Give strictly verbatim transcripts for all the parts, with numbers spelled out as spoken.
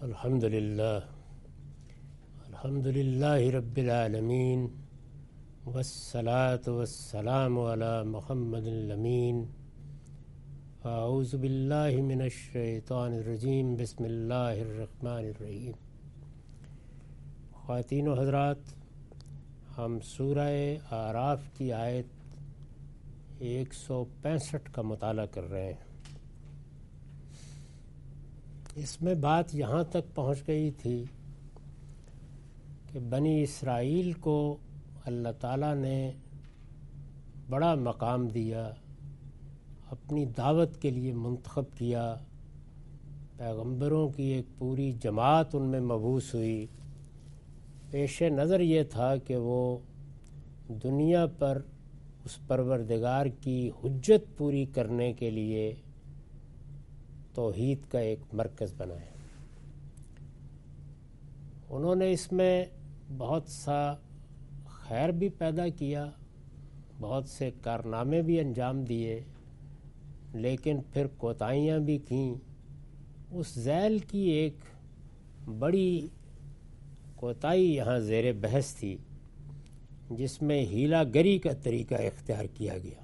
الحمد للہ الحمد للہ رب العالمین والصلاة والسلام علی محمد الامین اعوذ باللہ من الشیطان الرجیم بسم اللہ الرحمن الرحیم۔ خواتین و حضرات، ہم سورہ اعراف کی آیت ایک سو پینسٹھ کا مطالعہ کر رہے ہیں۔ اس میں بات یہاں تک پہنچ گئی تھی کہ بنی اسرائیل کو اللہ تعالیٰ نے بڑا مقام دیا، اپنی دعوت کے لیے منتخب کیا، پیغمبروں کی ایک پوری جماعت ان میں مبعوث ہوئی۔ پیش نظر یہ تھا کہ وہ دنیا پر اس پروردگار کی حجت پوری کرنے کے لیے توحید کا ایک مرکز بنائے۔ انہوں نے اس میں بہت سا خیر بھی پیدا کیا، بہت سے کارنامے بھی انجام دیے، لیکن پھر کوتاہیاں بھی کیں۔ اس ذیل کی ایک بڑی کوتاہی یہاں زیر بحث تھی، جس میں ہیلا گری کا طریقہ اختیار کیا گیا۔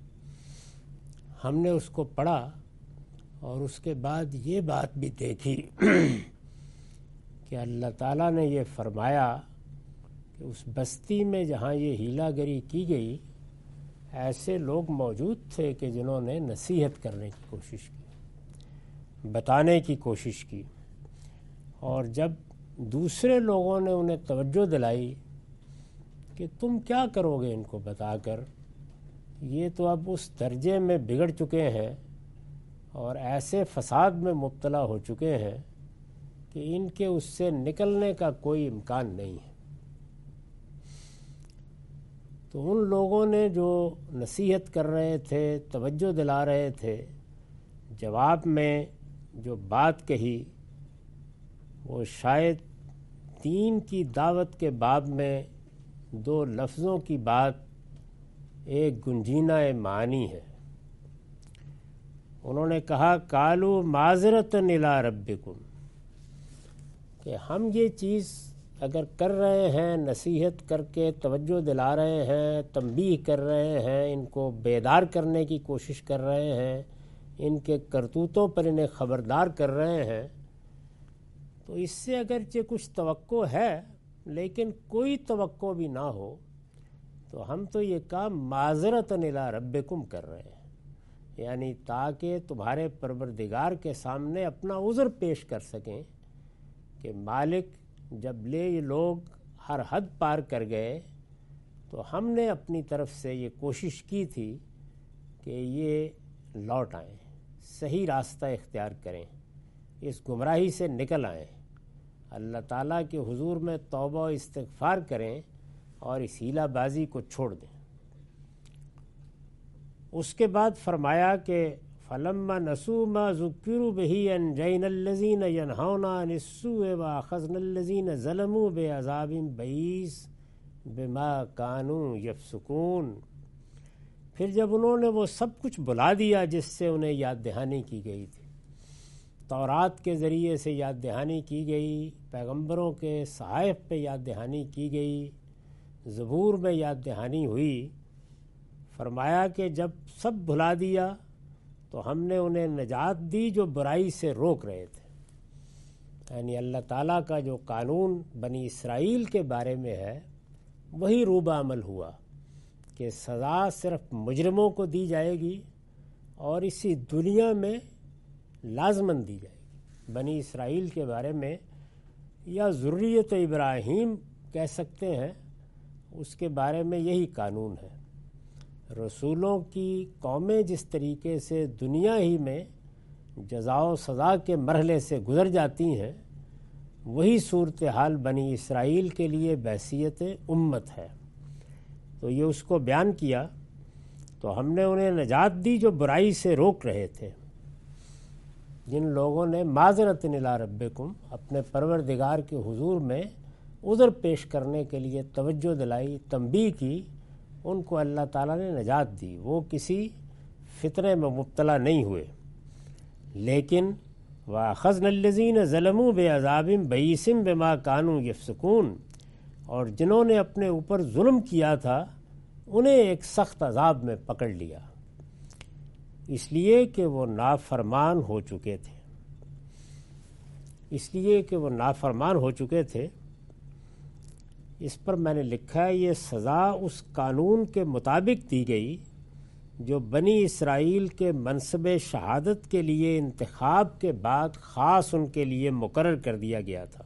ہم نے اس کو پڑھا اور اس کے بعد یہ بات بھی دیکھی کہ اللہ تعالیٰ نے یہ فرمایا کہ اس بستی میں جہاں یہ ہیلا گری کی گئی، ایسے لوگ موجود تھے کہ جنہوں نے نصیحت کرنے کی کوشش کی، بتانے کی کوشش کی، اور جب دوسرے لوگوں نے انہیں توجہ دلائی کہ تم کیا کرو گے ان کو بتا کر، یہ تو اب اس درجے میں بگڑ چکے ہیں اور ایسے فساد میں مبتلا ہو چکے ہیں کہ ان کے اس سے نکلنے کا کوئی امکان نہیں ہے۔ تو ان لوگوں نے جو نصیحت کر رہے تھے، توجہ دلا رہے تھے، جواب میں جو بات کہی وہ شاید دین کی دعوت کے باب میں دو لفظوں کی بات ایک گنجینہ معنی ہے۔ انہوں نے کہا قالوا معذرۃ الی ربکم، کہ ہم یہ چیز اگر کر رہے ہیں، نصیحت کر کے توجہ دلا رہے ہیں، تنبیہ کر رہے ہیں، ان کو بیدار کرنے کی کوشش کر رہے ہیں، ان کے کرتوتوں پر انہیں خبردار کر رہے ہیں، تو اس سے اگرچہ کچھ توقع ہے لیکن کوئی توقع بھی نہ ہو تو ہم تو یہ کام معذرۃ الی ربکم کر رہے ہیں، یعنی تاکہ تمہارے پروردگار کے سامنے اپنا عذر پیش کر سکیں کہ مالک جب لے یہ لوگ ہر حد پار کر گئے تو ہم نے اپنی طرف سے یہ کوشش کی تھی کہ یہ لوٹ آئیں، صحیح راستہ اختیار کریں، اس گمراہی سے نکل آئیں، اللہ تعالیٰ کے حضور میں توبہ و استغفار کریں اور اس ہیلہ بازی کو چھوڑ دیں۔ اس کے بعد فرمایا کہ فَلَمَّا نَسُوا مَا ذُكِّرُوا بِهِ أَنجَيْنَا الَّذِينَ يَنْهَوْنَ عَنِ السُّوءِ وَأَخَذْنَا الَّذِينَ ظَلَمُوا بِعَذَابٍ بَئِيسٍ بِمَا كَانُوا يَفْسُقُونَ۔ پھر جب انہوں نے وہ سب کچھ بلا دیا جس سے انہیں یاد دہانی کی گئی تھی، تورات کے ذریعے سے یاد دہانی کی گئی، پیغمبروں کے صحائف پہ یاد دہانی کی گئی، زبور میں یاد دہانی ہوئی، فرمایا کہ جب سب بھلا دیا تو ہم نے انہیں نجات دی جو برائی سے روک رہے تھے۔ یعنی اللہ تعالیٰ کا جو قانون بنی اسرائیل کے بارے میں ہے وہی روبہ عمل ہوا کہ سزا صرف مجرموں کو دی جائے گی اور اسی دنیا میں لازماً دی جائے گی۔ بنی اسرائیل کے بارے میں یا ذریت ابراہیم کہہ سکتے ہیں، اس کے بارے میں یہی قانون ہے۔ رسولوں کی قومیں جس طریقے سے دنیا ہی میں جزا و سزا کے مرحلے سے گزر جاتی ہیں، وہی صورتحال بنی اسرائیل کے لیے بحیثیت امت ہے۔ تو یہ اس کو بیان کیا، تو ہم نے انہیں نجات دی جو برائی سے روک رہے تھے۔ جن لوگوں نے معذرۃ الی ربکم اپنے پروردگار کے حضور میں عذر پیش کرنے کے لیے توجہ دلائی، تنبیہ کی، ان کو اللہ تعالیٰ نے نجات دی، وہ کسی فتنے میں مبتلا نہیں ہوئے۔ لیکن وَأَخَذْنَا الَّذِينَ ظَلَمُوا بِعَذَابٍ بَئِيسٍ بِمَا كَانُوا يَفْسُقُونَ، اور جنہوں نے اپنے اوپر ظلم کیا تھا انہیں ایک سخت عذاب میں پکڑ لیا، اس لیے کہ وہ نافرمان ہو چکے تھے اس لیے کہ وہ نافرمان ہو چکے تھے اس پر میں نے لکھا ہے یہ سزا اس قانون کے مطابق دی گئی جو بنی اسرائیل کے منصب شہادت کے لیے انتخاب کے بعد خاص ان کے لیے مقرر کر دیا گیا تھا۔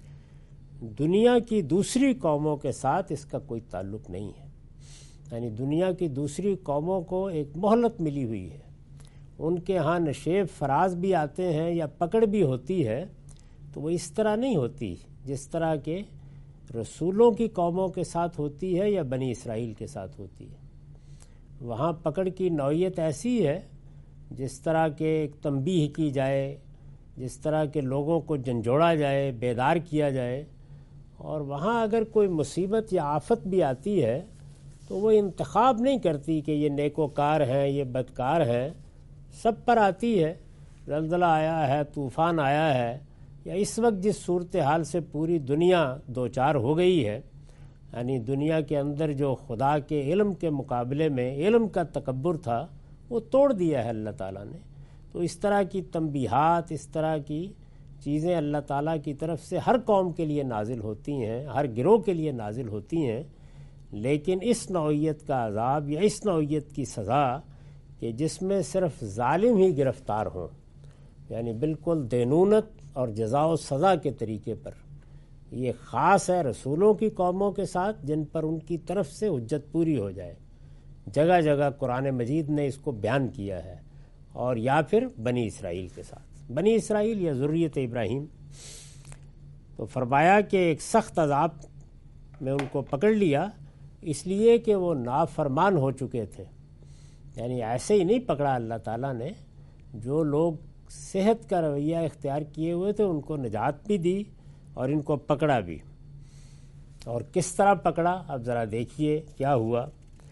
دنیا کی دوسری قوموں کے ساتھ اس کا کوئی تعلق نہیں ہے، یعنی دنیا کی دوسری قوموں کو ایک مہلت ملی ہوئی ہے، ان کے ہاں نشیب فراز بھی آتے ہیں یا پکڑ بھی ہوتی ہے تو وہ اس طرح نہیں ہوتی جس طرح کے رسولوں کی قوموں کے ساتھ ہوتی ہے یا بنی اسرائیل کے ساتھ ہوتی ہے۔ وہاں پکڑ کی نوعیت ایسی ہے جس طرح کے ایک تنبیہ کی جائے، جس طرح کے لوگوں کو جھنجھوڑا جائے، بیدار کیا جائے، اور وہاں اگر کوئی مصیبت یا آفت بھی آتی ہے تو وہ انتخاب نہیں کرتی کہ یہ نیکوکار ہیں یہ بدکار ہیں، سب پر آتی ہے۔ زلزلہ آیا ہے، طوفان آیا ہے، یا اس وقت جس صورتحال سے پوری دنیا دوچار ہو گئی ہے، یعنی دنیا کے اندر جو خدا کے علم کے مقابلے میں علم کا تکبر تھا وہ توڑ دیا ہے اللہ تعالیٰ نے، تو اس طرح کی تنبیہات، اس طرح کی چیزیں اللہ تعالیٰ کی طرف سے ہر قوم کے لیے نازل ہوتی ہیں، ہر گروہ کے لیے نازل ہوتی ہیں، لیکن اس نوعیت کا عذاب یا اس نوعیت کی سزا کہ جس میں صرف ظالم ہی گرفتار ہوں، یعنی بالکل دینونت اور جزا و سزا کے طریقے پر، یہ خاص ہے رسولوں کی قوموں کے ساتھ جن پر ان کی طرف سے حجت پوری ہو جائے۔ جگہ جگہ قرآن مجید نے اس کو بیان کیا ہے، اور یا پھر بنی اسرائیل کے ساتھ، بنی اسرائیل یا ذریت ابراہیم۔ تو فرمایا کہ ایک سخت عذاب میں ان کو پکڑ لیا اس لیے کہ وہ نافرمان ہو چکے تھے، یعنی ایسے ہی نہیں پکڑا اللہ تعالیٰ نے، جو لوگ صحت کا رویہ اختیار کیے ہوئے تھے ان کو نجات بھی دی اور ان کو پکڑا بھی۔ اور کس طرح پکڑا اب ذرا دیکھیے کیا ہوا۔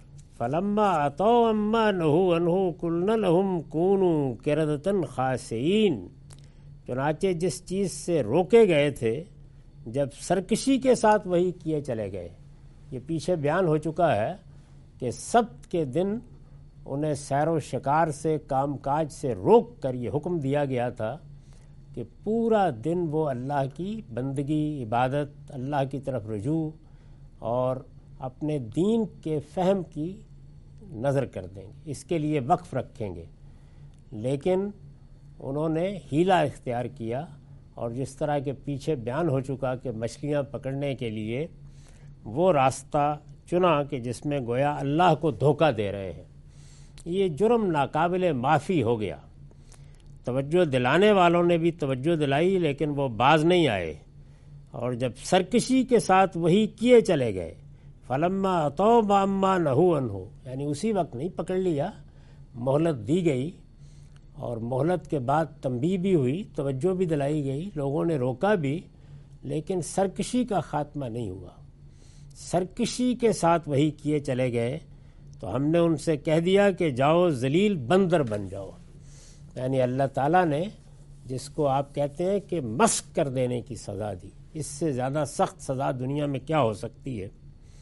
فلما اتوا عما نہوا عنہ قلنا لهم کونوا قردۃ خاسئین، چنانچہ جس چیز سے روکے گئے تھے جب سرکشی کے ساتھ وہی کیے چلے گئے۔ یہ پیچھے بیان ہو چکا ہے کہ سبت کے دن انہیں سیر و شکار سے، کام کاج سے روک کر یہ حکم دیا گیا تھا کہ پورا دن وہ اللہ کی بندگی، عبادت، اللہ کی طرف رجوع اور اپنے دین کے فہم کی نظر کر دیں گے، اس کے لیے وقف رکھیں گے، لیکن انہوں نے ہیلا اختیار کیا، اور جس طرح کے پیچھے بیان ہو چکا کہ مچھلیاں پکڑنے کے لیے وہ راستہ چنا کہ جس میں گویا اللہ کو دھوکہ دے رہے ہیں۔ یہ جرم ناقابل معافی ہو گیا۔ توجہ دلانے والوں نے بھی توجہ دلائی لیکن وہ باز نہیں آئے، اور جب سرکشی کے ساتھ وہی کیے چلے گئے، فلما اتوا عما نہوا عنہ، یعنی اسی وقت نہیں پکڑ لیا، مہلت دی گئی، اور مہلت کے بعد تنبیہ بھی ہوئی، توجہ بھی دلائی گئی، لوگوں نے روکا بھی، لیکن سرکشی کا خاتمہ نہیں ہوا۔ سرکشی کے ساتھ وہی کیے چلے گئے تو ہم نے ان سے کہہ دیا کہ جاؤ ذلیل بندر بن جاؤ، یعنی اللہ تعالیٰ نے جس کو آپ کہتے ہیں کہ مسخ کر دینے کی سزا دی، اس سے زیادہ سخت سزا دنیا میں کیا ہو سکتی ہے۔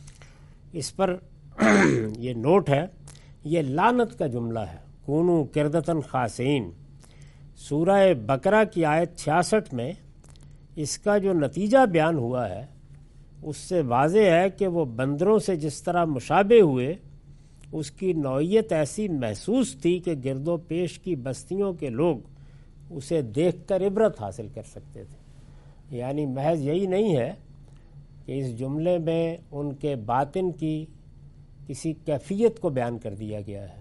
اس پر یہ نوٹ ہے، یہ لعنت کا جملہ ہے، کونوا قردۃ خاسئین۔ سورہ بقرہ کی آیت چھیاسٹھ میں اس کا جو نتیجہ بیان ہوا ہے اس سے واضح ہے کہ وہ بندروں سے جس طرح مشابہ ہوئے، اس کی نوعیت ایسی محسوس تھی کہ گرد و پیش کی بستیوں کے لوگ اسے دیکھ کر عبرت حاصل کر سکتے تھے۔ یعنی محض یہی نہیں ہے کہ اس جملے میں ان کے باطن کی کسی کیفیت کو بیان کر دیا گیا ہے،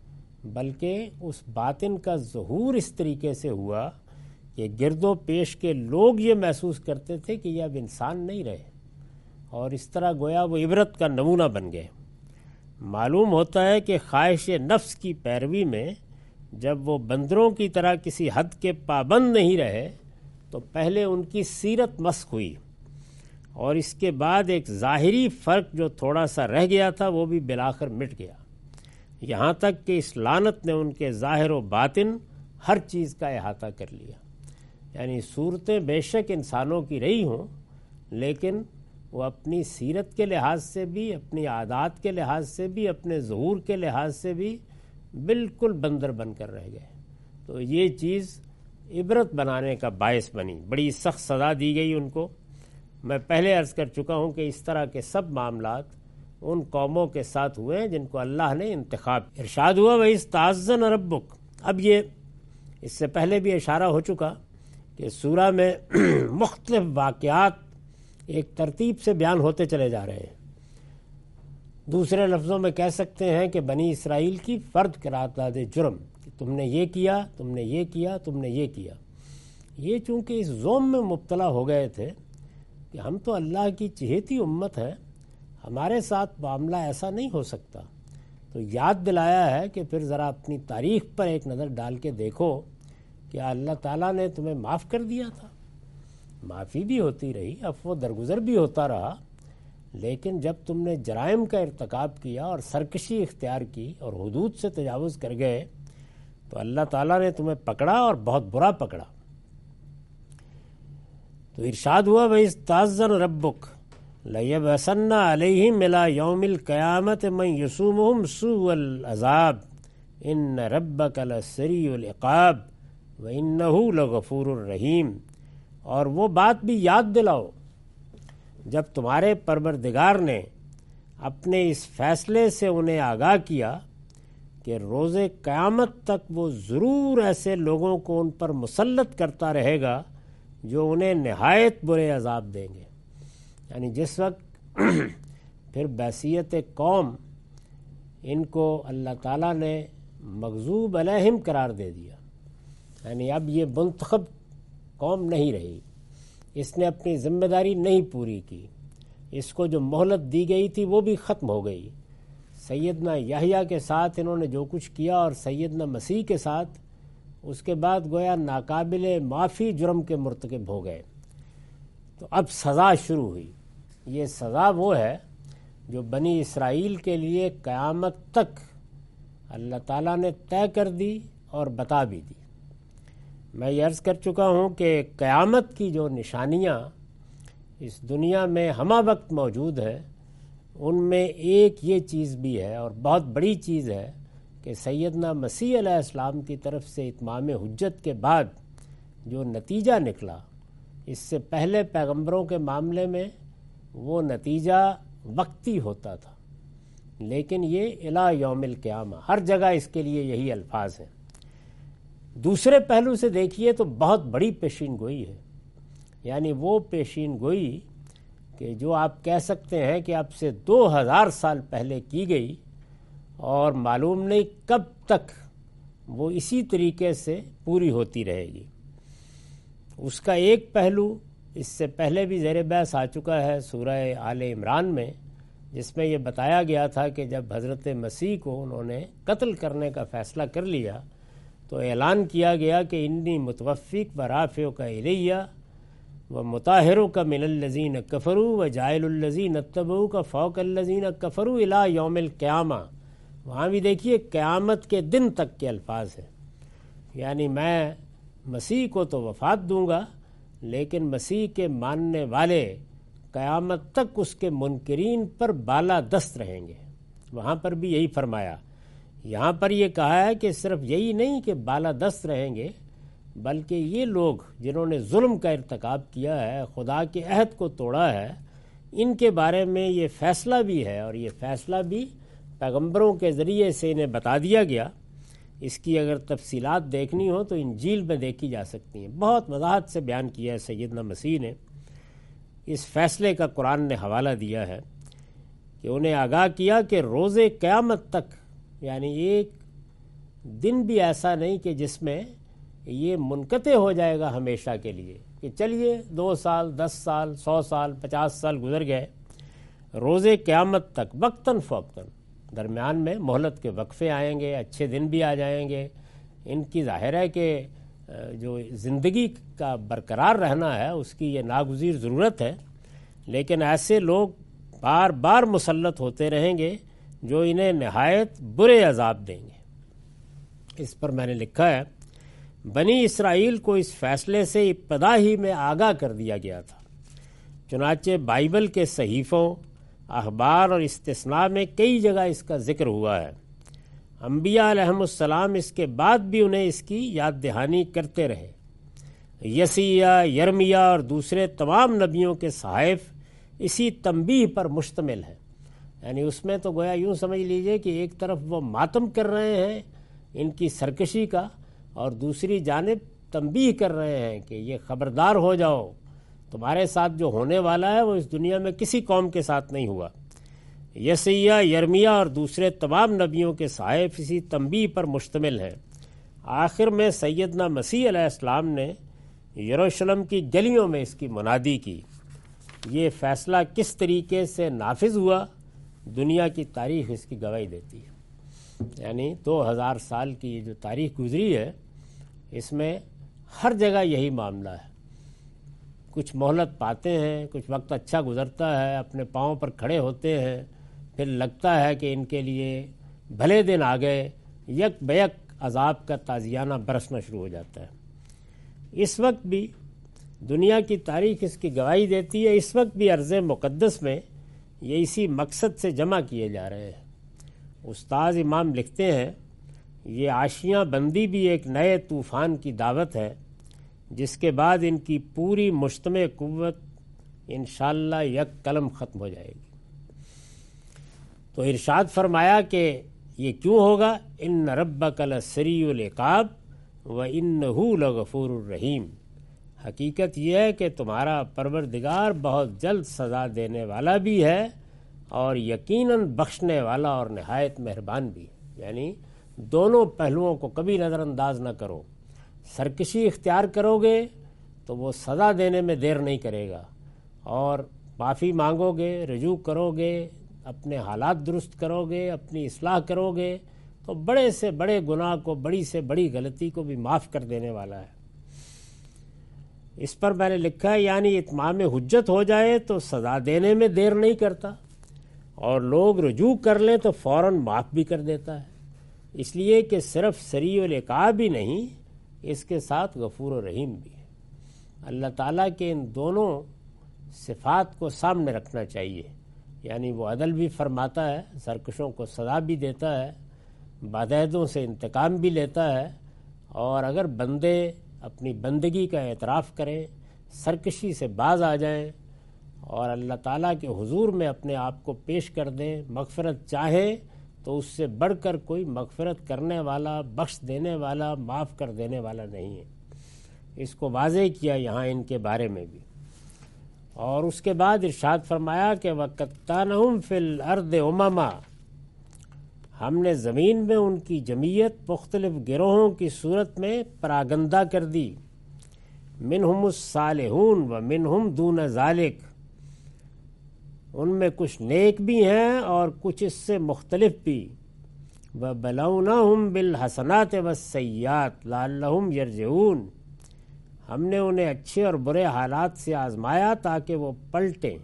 بلکہ اس باطن کا ظہور اس طریقے سے ہوا کہ گرد و پیش کے لوگ یہ محسوس کرتے تھے کہ یہ اب انسان نہیں رہے، اور اس طرح گویا وہ عبرت کا نمونہ بن گئے۔ معلوم ہوتا ہے کہ خواہش نفس کی پیروی میں جب وہ بندروں کی طرح کسی حد کے پابند نہیں رہے تو پہلے ان کی سیرت مسخ ہوئی، اور اس کے بعد ایک ظاہری فرق جو تھوڑا سا رہ گیا تھا وہ بھی بالآخر مٹ گیا، یہاں تک کہ اس لعنت نے ان کے ظاہر و باطن ہر چیز کا احاطہ کر لیا۔ یعنی صورتیں بے شک انسانوں کی رہی ہوں، لیکن وہ اپنی سیرت کے لحاظ سے بھی، اپنی عادات کے لحاظ سے بھی، اپنے ظہور کے لحاظ سے بھی بالکل بندر بن کر رہ گئے۔ تو یہ چیز عبرت بنانے کا باعث بنی، بڑی سخت سزا دی گئی ان کو۔ میں پہلے عرض کر چکا ہوں کہ اس طرح کے سب معاملات ان قوموں کے ساتھ ہوئے ہیں جن کو اللہ نے انتخاب۔ ارشاد ہوا وَإِسْتَأْذَنَ رَبُّكَ۔ اب یہ اس سے پہلے بھی اشارہ ہو چکا کہ سورہ میں مختلف واقعات ایک ترتیب سے بیان ہوتے چلے جا رہے ہیں۔ دوسرے لفظوں میں کہہ سکتے ہیں کہ بنی اسرائیل کی فرد قرارداد جرم، کہ تم نے یہ کیا، تم نے یہ کیا، تم نے یہ کیا۔ یہ چونکہ اس زوم میں مبتلا ہو گئے تھے کہ ہم تو اللہ کی چہیتی امت ہیں، ہمارے ساتھ معاملہ ایسا نہیں ہو سکتا، تو یاد دلایا ہے کہ پھر ذرا اپنی تاریخ پر ایک نظر ڈال کے دیکھو کہ اللہ تعالیٰ نے تمہیں معاف کر دیا تھا، معافی بھی ہوتی رہی، عفو درگزر بھی ہوتا رہا، لیکن جب تم نے جرائم کا ارتکاب کیا اور سرکشی اختیار کی اور حدود سے تجاوز کر گئے تو اللہ تعالیٰ نے تمہیں پکڑا اور بہت برا پکڑا۔ تو ارشاد ہوا وَإِسْتَأْذَنَ رَبُّكَ لَيَبْعَثَنَّ عَلَيْهِمْ إِلَىٰ يَوْمِ الْقِيَامَةِ مَن يَسُومُهُمْ سُوءَ الْعَذَابِ إِنَّ رَبَّكَ لَسَرِيعُ الْعِقَابِ وَإِنَّهُ لَغَفُورٌ رَحِيمٌ۔ اور وہ بات بھی یاد دلاؤ جب تمہارے پروردگار نے اپنے اس فیصلے سے انہیں آگاہ کیا کہ روز قیامت تک وہ ضرور ایسے لوگوں کو ان پر مسلط کرتا رہے گا جو انہیں نہایت برے عذاب دیں گے۔ یعنی جس وقت پھر بحیثیت قوم ان کو اللہ تعالیٰ نے مغضوب علیہم قرار دے دیا، یعنی اب یہ منتخب قوم نہیں رہی، اس نے اپنی ذمہ داری نہیں پوری کی، اس کو جو مہلت دی گئی تھی وہ بھی ختم ہو گئی۔ سیدنا یحییٰ کے ساتھ انہوں نے جو کچھ کیا اور سیدنا مسیح کے ساتھ، اس کے بعد گویا ناقابل معافی جرم کے مرتکب ہو گئے۔ تو اب سزا شروع ہوئی۔ یہ سزا وہ ہے جو بنی اسرائیل کے لیے قیامت تک اللہ تعالیٰ نے طے کر دی اور بتا بھی دی۔ میں یہ عرض کر چکا ہوں کہ قیامت کی جو نشانیاں اس دنیا میں ہمہ وقت موجود ہے، ان میں ایک یہ چیز بھی ہے اور بہت بڑی چیز ہے کہ سیدنا مسیح علیہ السلام کی طرف سے اتمام حجت کے بعد جو نتیجہ نکلا، اس سے پہلے پیغمبروں کے معاملے میں وہ نتیجہ وقتی ہوتا تھا، لیکن یہ الی یوم القیامہ، ہر جگہ اس کے لیے یہی الفاظ ہیں۔ دوسرے پہلو سے دیکھیے تو بہت بڑی پیشین گوئی ہے، یعنی وہ پیشین گوئی کہ جو آپ کہہ سکتے ہیں کہ اب سے دو ہزار سال پہلے کی گئی اور معلوم نہیں کب تک وہ اسی طریقے سے پوری ہوتی رہے گی۔ اس کا ایک پہلو اس سے پہلے بھی زیر بحث آ چکا ہے سورہ آل عمران میں، جس میں یہ بتایا گیا تھا کہ جب حضرت مسیح کو انہوں نے قتل کرنے کا فیصلہ کر لیا تو اعلان کیا گیا کہ انی متوفیک و رافعک الیہ و مطہرک من الذین کفروا و جاعل الذین اتبعوک فوق الذین کفروا الی یوم القیامہ۔ وہاں بھی دیکھیے قیامت کے دن تک کے الفاظ ہیں، یعنی میں مسیح کو تو وفات دوں گا، لیکن مسیح کے ماننے والے قیامت تک اس کے منکرین پر بالا دست رہیں گے۔ وہاں پر بھی یہی فرمایا۔ یہاں پر یہ کہا ہے کہ صرف یہی نہیں کہ بالا دست رہیں گے، بلکہ یہ لوگ جنہوں نے ظلم کا ارتکاب کیا ہے، خدا کے عہد کو توڑا ہے، ان کے بارے میں یہ فیصلہ بھی ہے، اور یہ فیصلہ بھی پیغمبروں کے ذریعے سے انہیں بتا دیا گیا۔ اس کی اگر تفصیلات دیکھنی ہو تو انجیل میں دیکھی جا سکتی ہیں، بہت وضاحت سے بیان کیا ہے سیدنا مسیح نے۔ اس فیصلے کا قرآن نے حوالہ دیا ہے کہ انہیں آگاہ کیا کہ روز قیامت تک، یعنی ایک دن بھی ایسا نہیں کہ جس میں یہ منقطع ہو جائے گا ہمیشہ کے لیے، کہ چلیے دو سال دس سال سو سال پچاس سال گزر گئے، روز قیامت تک وقتاً فوقتاً، درمیان میں مہلت کے وقفے آئیں گے، اچھے دن بھی آ جائیں گے، ان کی ظاہر ہے کہ جو زندگی کا برقرار رہنا ہے اس کی یہ ناگزیر ضرورت ہے، لیکن ایسے لوگ بار بار مسلط ہوتے رہیں گے جو انہیں نہایت برے عذاب دیں گے۔ اس پر میں نے لکھا ہے بنی اسرائیل کو اس فیصلے سے ابتدا ہی میں آگاہ کر دیا گیا تھا۔ چنانچہ بائبل کے صحیفوں، اخبار اور استثناء میں کئی جگہ اس کا ذکر ہوا ہے۔ انبیاء علیہم السلام اس کے بعد بھی انہیں اس کی یاد دہانی کرتے رہے۔ یسیہ، یرمیہ اور دوسرے تمام نبیوں کے صحائف اسی تنبیہ پر مشتمل ہیں۔ یعنی اس میں تو گویا یوں سمجھ لیجئے کہ ایک طرف وہ ماتم کر رہے ہیں ان کی سرکشی کا، اور دوسری جانب تنبیہ کر رہے ہیں کہ یہ خبردار ہو جاؤ، تمہارے ساتھ جو ہونے والا ہے وہ اس دنیا میں کسی قوم کے ساتھ نہیں ہوا۔ یسیہ، یرمیہ اور دوسرے تمام نبیوں کے صحائف اسی تنبیہ پر مشتمل ہیں۔ آخر میں سیدنا مسیح علیہ السلام نے یروشلم کی گلیوں میں اس کی منادی کی۔ یہ فیصلہ کس طریقے سے نافذ ہوا، دنیا کی تاریخ اس کی گواہی دیتی ہے۔ یعنی دو ہزار سال کی یہ جو تاریخ گزری ہے، اس میں ہر جگہ یہی معاملہ ہے۔ کچھ مہلت پاتے ہیں، کچھ وقت اچھا گزرتا ہے، اپنے پاؤں پر کھڑے ہوتے ہیں، پھر لگتا ہے کہ ان کے لیے بھلے دن آ گئے، یک بیک عذاب کا تازیانہ برسنا شروع ہو جاتا ہے۔ اس وقت بھی دنیا کی تاریخ اس کی گواہی دیتی ہے، اس وقت بھی ارض مقدس میں یہ اسی مقصد سے جمع کیے جا رہے ہیں۔ استاذ امام لکھتے ہیں، یہ عاشیاں بندی بھی ایک نئے طوفان کی دعوت ہے، جس کے بعد ان کی پوری مجتمع قوت انشاءاللہ یک قلم ختم ہو جائے گی۔ تو ارشاد فرمایا کہ یہ کیوں ہوگا؟ ان ربک لسریع العقاب وانہ لغفور الرحیم۔ حقیقت یہ ہے کہ تمہارا پروردگار بہت جلد سزا دینے والا بھی ہے اور یقیناً بخشنے والا اور نہایت مہربان بھی۔ یعنی دونوں پہلوؤں کو کبھی نظر انداز نہ کرو۔ سرکشی اختیار کرو گے تو وہ سزا دینے میں دیر نہیں کرے گا، اور معافی مانگو گے، رجوع کرو گے، اپنے حالات درست کرو گے، اپنی اصلاح کرو گے، تو بڑے سے بڑے گناہ کو، بڑی سے بڑی غلطی کو بھی معاف کر دینے والا ہے۔ اس پر میں نے لکھا ہے، یعنی اتمام حجت ہو جائے تو سزا دینے میں دیر نہیں کرتا، اور لوگ رجوع کر لیں تو فوراً معاف بھی کر دیتا ہے۔ اس لیے کہ صرف سریع العقاب ہی نہیں، اس کے ساتھ غفور و رحیم بھی ہے۔ اللہ تعالیٰ کے ان دونوں صفات کو سامنے رکھنا چاہیے۔ یعنی وہ عدل بھی فرماتا ہے، سرکشوں کو سزا بھی دیتا ہے، بدعہدوں سے انتقام بھی لیتا ہے، اور اگر بندے اپنی بندگی کا اعتراف کریں، سرکشی سے باز آ جائیں اور اللہ تعالیٰ کے حضور میں اپنے آپ کو پیش کر دیں، مغفرت چاہیں، تو اس سے بڑھ کر کوئی مغفرت کرنے والا، بخش دینے والا، معاف کر دینے والا نہیں ہے۔ اس کو واضح کیا یہاں ان کے بارے میں بھی۔ اور اس کے بعد ارشاد فرمایا کہ وَقَتَّانَهُمْ فِي الْأَرْضِ أُمَمًا، ہم نے زمین میں ان کی جمعیت مختلف گروہوں کی صورت میں پراگندہ کر دی۔ منہم الصالحون ومنہم دون ذالک، ان میں کچھ نیک بھی ہیں اور کچھ اس سے مختلف بھی۔ وَبَلَوْنَاهُمْ بِالْحَسَنَاتِ وَالسَّيِّئَاتِ لَعَلَّهُمْ يَرْجِعُونَ، ہم نے انہیں اچھے اور برے حالات سے آزمایا تاکہ وہ پلٹیں۔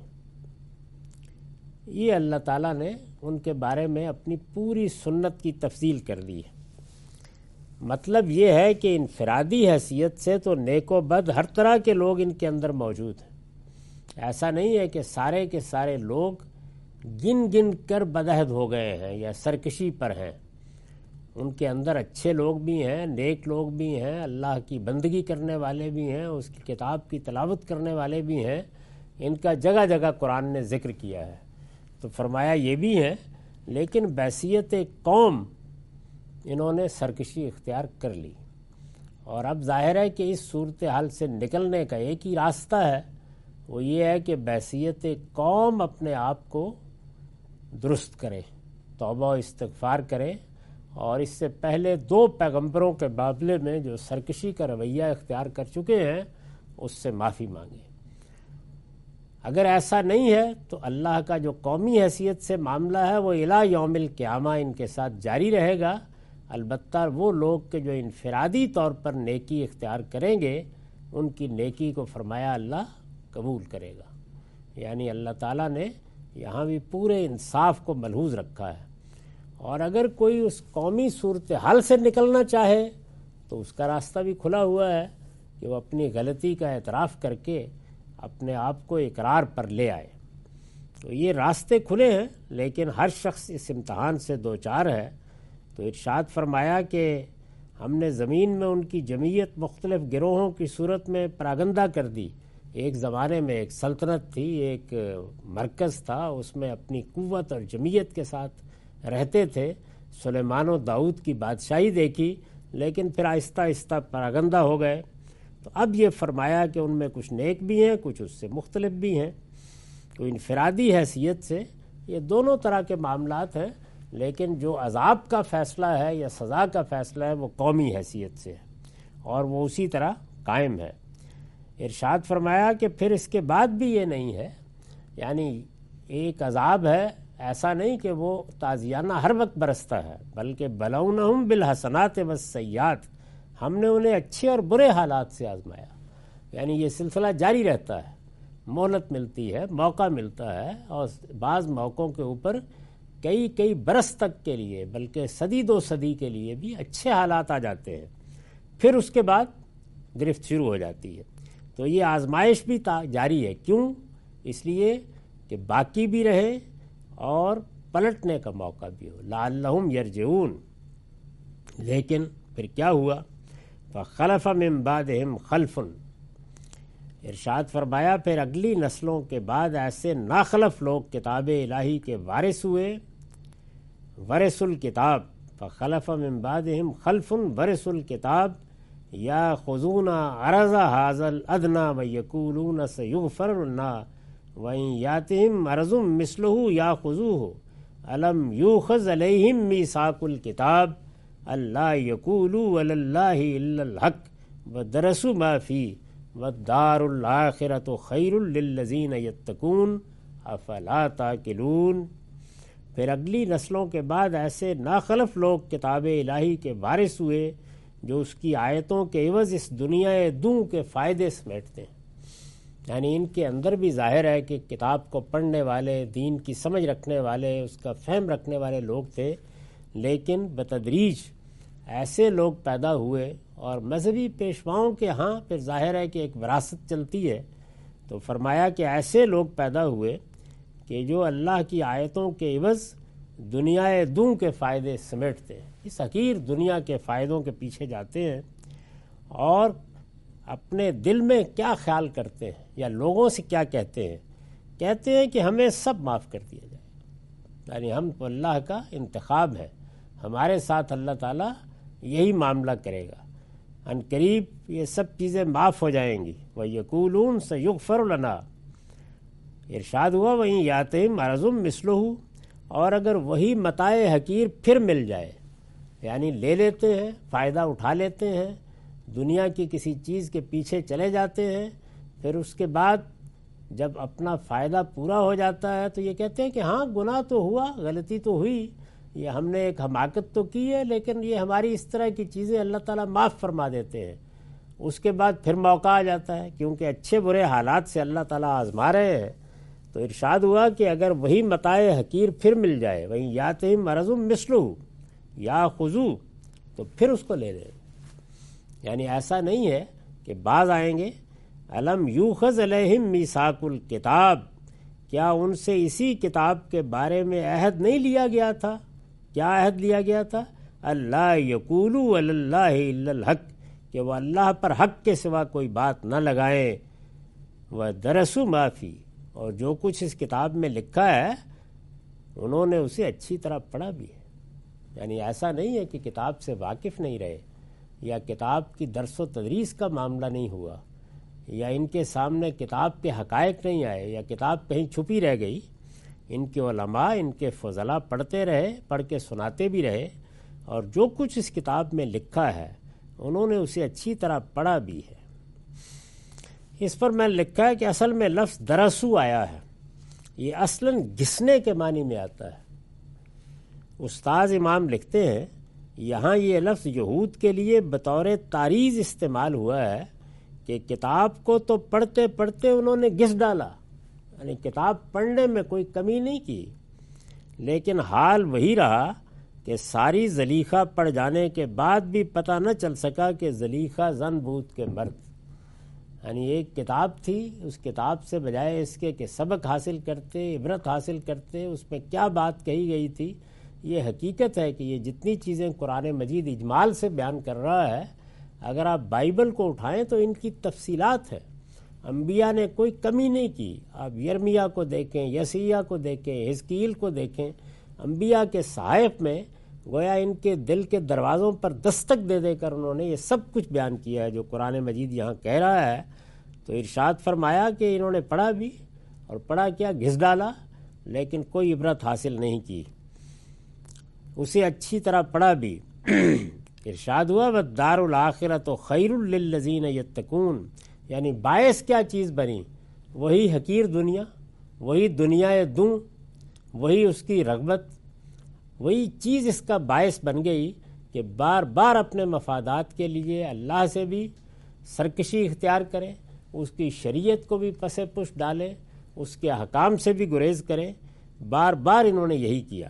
یہ اللہ تعالیٰ نے ان کے بارے میں اپنی پوری سنت کی تفصیل کر دی ہے۔ مطلب یہ ہے کہ انفرادی حیثیت سے تو نیک و بد ہر طرح کے لوگ ان کے اندر موجود ہیں۔ ایسا نہیں ہے کہ سارے کے سارے لوگ گن گن کر بدعہد ہو گئے ہیں یا سرکشی پر ہیں۔ ان کے اندر اچھے لوگ بھی ہیں، نیک لوگ بھی ہیں، اللہ کی بندگی کرنے والے بھی ہیں، اس کی کتاب کی تلاوت کرنے والے بھی ہیں۔ ان کا جگہ جگہ قرآن نے ذکر کیا ہے۔ تو فرمایا یہ بھی ہے، لیکن بحیثیت قوم انہوں نے سرکشی اختیار کر لی، اور اب ظاہر ہے کہ اس صورتحال سے نکلنے کا ایک ہی راستہ ہے، وہ یہ ہے کہ بحیثیت قوم اپنے آپ کو درست کرے، توبہ و استغفار کرے، اور اس سے پہلے دو پیغمبروں کے مقابلے میں جو سرکشی کا رویہ اختیار کر چکے ہیں اس سے معافی مانگے۔ اگر ایسا نہیں ہے تو اللہ کا جو قومی حیثیت سے معاملہ ہے وہ الی یوم القیامہ ان کے ساتھ جاری رہے گا۔ البتہ وہ لوگ کہ جو انفرادی طور پر نیکی اختیار کریں گے، ان کی نیکی کو فرمایا اللہ قبول کرے گا۔ یعنی اللہ تعالیٰ نے یہاں بھی پورے انصاف کو ملحوظ رکھا ہے، اور اگر کوئی اس قومی صورتحال سے نکلنا چاہے تو اس کا راستہ بھی کھلا ہوا ہے کہ وہ اپنی غلطی کا اعتراف کر کے اپنے آپ کو اقرار پر لے آئے۔ تو یہ راستے کھلے ہیں، لیکن ہر شخص اس امتحان سے دوچار ہے۔ تو ارشاد فرمایا کہ ہم نے زمین میں ان کی جمعیت مختلف گروہوں کی صورت میں پراگندہ کر دی۔ ایک زمانے میں ایک سلطنت تھی، ایک مرکز تھا، اس میں اپنی قوت اور جمعیت کے ساتھ رہتے تھے۔ سلیمان و داؤد کی بادشاہی دیکھی، لیکن پھر آہستہ آہستہ پراگندہ ہو گئے۔ تو اب یہ فرمایا کہ ان میں کچھ نیک بھی ہیں، کچھ اس سے مختلف بھی ہیں۔ تو انفرادی حیثیت سے یہ دونوں طرح کے معاملات ہیں، لیکن جو عذاب کا فیصلہ ہے یا سزا کا فیصلہ ہے وہ قومی حیثیت سے ہے، اور وہ اسی طرح قائم ہے۔ ارشاد فرمایا کہ پھر اس کے بعد بھی یہ نہیں ہے، یعنی ایک عذاب ہے، ایسا نہیں کہ وہ تازیانہ ہر وقت برستا ہے، بلکہ بلونہم بالحسنات والسیئات، ہم نے انہیں اچھے اور برے حالات سے آزمایا۔ یعنی یہ سلسلہ جاری رہتا ہے، مہلت ملتی ہے، موقع ملتا ہے، اور بعض موقعوں کے اوپر کئی کئی برس تک کے لیے، بلکہ صدی دو صدی کے لیے بھی اچھے حالات آ جاتے ہیں، پھر اس کے بعد گرفت شروع ہو جاتی ہے۔ تو یہ آزمائش بھی جاری ہے، کیوں؟ اس لیے کہ باقی بھی رہے اور پلٹنے کا موقع بھی ہو، لعلہم یرجعون۔ لیکن پھر کیا ہوا؟ فخلف من بعدہم خلف، ارشاد فرمایا پھر اگلی نسلوں کے بعد ایسے ناخلف لوگ کتاب الہی کے وارث ہوئے، ورث الکتاب، فخلف من بعدہم خلف ورث الکتاب یاخذون عرض ھذا الادنی ویقولون سیغفر لنا وإن یأتہم عرض مثلہ یاخذوہ الم یؤخذ علیہم میثاق الکتاب اللہ یقولوا علی اللہ الا الحق ودرسوا ما فیہ والدار الآخرۃ خیر للذین یتقون افلا تعقلون۔ پھر اگلی نسلوں کے بعد ایسے ناخلف لوگ کتاب الہی کے وارث ہوئے جو اس کی آیتوں کے عوض اس دنیا دوں کے فائدے سمیٹتے ہیں۔ یعنی ان کے اندر بھی ظاہر ہے کہ کتاب کو پڑھنے والے، دین کی سمجھ رکھنے والے، اس کا فہم رکھنے والے لوگ تھے، لیکن بتدریج ایسے لوگ پیدا ہوئے، اور مذہبی پیشواؤں کے ہاں پھر ظاہر ہے کہ ایک وراثت چلتی ہے۔ تو فرمایا کہ ایسے لوگ پیدا ہوئے کہ جو اللہ کی آیتوں کے عوض دنیا دوں کے فائدے سمیٹتے ہیں، اس حقیر دنیا کے فائدوں کے پیچھے جاتے ہیں، اور اپنے دل میں کیا خیال کرتے ہیں یا لوگوں سے کیا کہتے ہیں؟ کہتے ہیں کہ ہمیں سب معاف کر دیا جائے، یعنی ہم تو اللہ کا انتخاب ہے، ہمارے ساتھ اللہ تعالیٰ یہی معاملہ کرے گا، ان قریب یہ سب چیزیں معاف ہو جائیں گی۔ وَيَقُولُونَ سَيُغْفَرُ لَنَا، ارشاد ہوا وہیں یاتہم عرض مثلہ، اور اگر وہی متاع حقیر پھر مل جائے، یعنی لے لیتے ہیں، فائدہ اٹھا لیتے ہیں، دنیا کی کسی چیز کے پیچھے چلے جاتے ہیں، پھر اس کے بعد جب اپنا فائدہ پورا ہو جاتا ہے تو یہ کہتے ہیں کہ ہاں گناہ تو ہوا، غلطی تو ہوئی، یہ ہم نے ایک حماقت تو کی ہے، لیکن یہ ہماری اس طرح کی چیزیں اللہ تعالیٰ معاف فرما دیتے ہیں۔ اس کے بعد پھر موقع آ جاتا ہے، کیونکہ اچھے برے حالات سے اللہ تعالیٰ آزما رہے ہیں۔ تو ارشاد ہوا کہ اگر وہی متاع حقیر پھر مل جائے، وہیں یاتہم عرض مثلہ یاخذوہ، تو پھر اس کو لے لیں۔ یعنی ایسا نہیں ہے کہ بعض آئیں گے، الم یؤخذ علیہم میثاق الکتاب، کیا ان سے اسی کتاب کے بارے میں عہد نہیں لیا گیا تھا؟ کیا عہد لیا گیا تھا؟ اللہ یقولوا علی اللہ الا الحق، کہ وہ اللہ پر حق کے سوا کوئی بات نہ لگائیں، ودرسوا ما فیہ، اور جو کچھ اس کتاب میں لکھا ہے انہوں نے اسے اچھی طرح پڑھا بھی ہے۔ یعنی ایسا نہیں ہے کہ کتاب سے واقف نہیں رہے، یا کتاب کی درس و تدریس کا معاملہ نہیں ہوا، یا ان کے سامنے کتاب کے حقائق نہیں آئے، یا کتاب کہیں چھپی رہ گئی۔ ان کے علماء، ان کے فضلاء پڑھتے رہے، پڑھ کے سناتے بھی رہے، اور جو کچھ اس کتاب میں لکھا ہے انہوں نے اسے اچھی طرح پڑھا بھی ہے۔ اس پر میں لکھا ہے کہ اصل میں لفظ درسو آیا ہے، یہ اصلاً گھسنے کے معنی میں آتا ہے۔ استاذ امام لکھتے ہیں یہاں یہ لفظ یہود کے لیے بطور تعریض استعمال ہوا ہے کہ کتاب کو تو پڑھتے پڑھتے انہوں نے گھس ڈالا، یعنی کتاب پڑھنے میں کوئی کمی نہیں کی، لیکن حال وہی رہا کہ ساری زلیخا پڑ جانے کے بعد بھی پتہ نہ چل سکا کہ زلیخا زن بود کے مرد. یعنی ایک کتاب تھی، اس کتاب سے بجائے اس کے کہ سبق حاصل کرتے، عبرت حاصل کرتے، اس میں کیا بات کہی گئی تھی. یہ حقیقت ہے کہ یہ جتنی چیزیں قرآن مجید اجمال سے بیان کر رہا ہے، اگر آپ بائبل کو اٹھائیں تو ان کی تفصیلات ہیں. انبیاء نے کوئی کمی نہیں کی. آپ یرمیہ کو دیکھیں، یسیہ کو دیکھیں، حزقیل کو دیکھیں. انبیاء کے صحائف میں گویا ان کے دل کے دروازوں پر دستک دے دے کر انہوں نے یہ سب کچھ بیان کیا ہے جو قرآن مجید یہاں کہہ رہا ہے. تو ارشاد فرمایا کہ انہوں نے پڑھا بھی، اور پڑھا کیا، گھس ڈالا، لیکن کوئی عبرت حاصل نہیں کی. اسے اچھی طرح پڑھا بھی. ارشاد ہوا وَالدَّارُ الْآخِرَةُ خَيْرٌ لِّلَّذِينَ يَتَّقُونَ، یعنی باعث کیا چیز بنی؟ وہی حقیر دنیا، وہی دنیا دوں، وہی اس کی رغبت، وہی چیز اس کا باعث بن گئی کہ بار بار اپنے مفادات کے لیے اللہ سے بھی سرکشی اختیار کریں، اس کی شریعت کو بھی پس پش ڈالیں، اس کے حکام سے بھی گریز کریں. بار بار انہوں نے یہی کیا.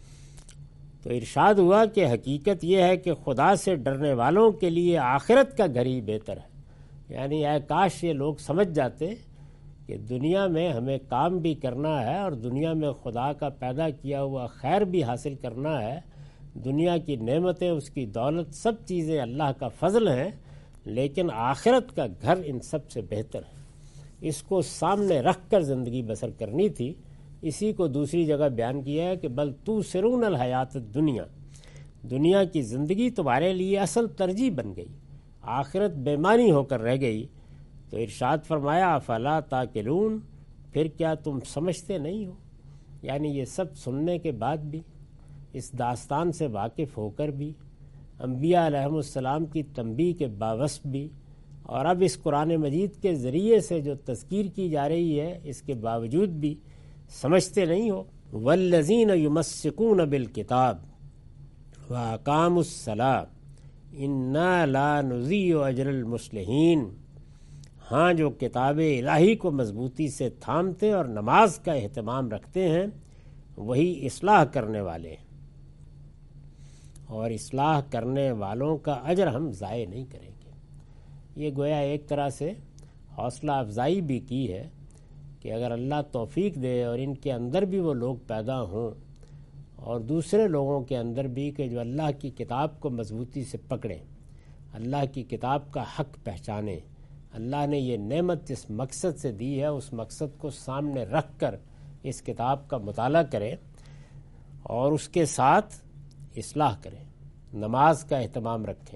تو ارشاد ہوا کہ حقیقت یہ ہے کہ خدا سے ڈرنے والوں کے لیے آخرت کا گھر ہی بہتر ہے. یعنی اے کاش یہ لوگ سمجھ جاتے کہ دنیا میں ہمیں کام بھی کرنا ہے اور دنیا میں خدا کا پیدا کیا ہوا خیر بھی حاصل کرنا ہے. دنیا کی نعمتیں، اس کی دولت، سب چیزیں اللہ کا فضل ہیں، لیکن آخرت کا گھر ان سب سے بہتر ہے. اس کو سامنے رکھ کر زندگی بسر کرنی تھی. اسی کو دوسری جگہ بیان کیا ہے کہ بل تو سرون الحیات الدنیا، دنیا کی زندگی تمہارے لیے اصل ترجیح بن گئی، آخرت بےمانی ہو کر رہ گئی. تو ارشاد فرمایا افلا تاکلون، پھر کیا تم سمجھتے نہیں ہو؟ یعنی یہ سب سننے کے بعد بھی، اس داستان سے واقف ہو کر بھی، انبیاء علیہم السلام کی تنبیہ کے باوجود بھی، اور اب اس قرآن مجید کے ذریعے سے جو تذکیر کی جا رہی ہے اس کے باوجود بھی سمجھتے نہیں ہو. والذین یمسکون بالکتاب واقاموا الصلاۃ انا لا نضیع اجر المصلحین، ہاں جو کتاب الہی کو مضبوطی سے تھامتے اور نماز کا اہتمام رکھتے ہیں وہی اصلاح کرنے والے ہیں، اور اصلاح کرنے والوں کا اجر ہم ضائع نہیں کریں گے. یہ گویا ایک طرح سے حوصلہ افزائی بھی کی ہے کہ اگر اللہ توفیق دے اور ان کے اندر بھی وہ لوگ پیدا ہوں اور دوسرے لوگوں کے اندر بھی کہ جو اللہ کی کتاب کو مضبوطی سے پکڑیں، اللہ کی کتاب کا حق پہچانیں، اللہ نے یہ نعمت جس مقصد سے دی ہے اس مقصد کو سامنے رکھ کر اس کتاب کا مطالعہ کریں اور اس کے ساتھ اصلاح کریں، نماز کا اہتمام رکھیں.